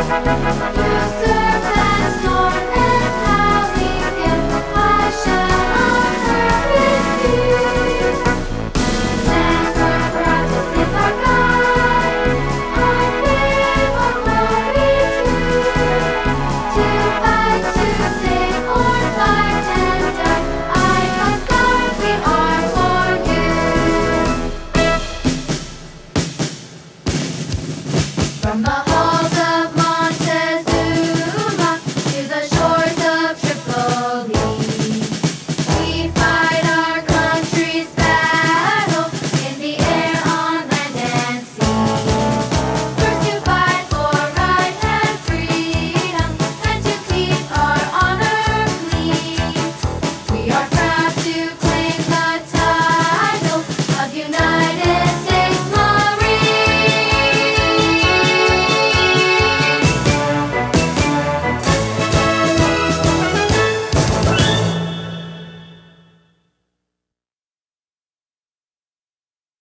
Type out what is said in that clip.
serve as Lord and having Him, I shall honor His name. Stand our proud to save our God, our fame, our glory to fight, to save, or fight and die. I must guard, we are for you. From the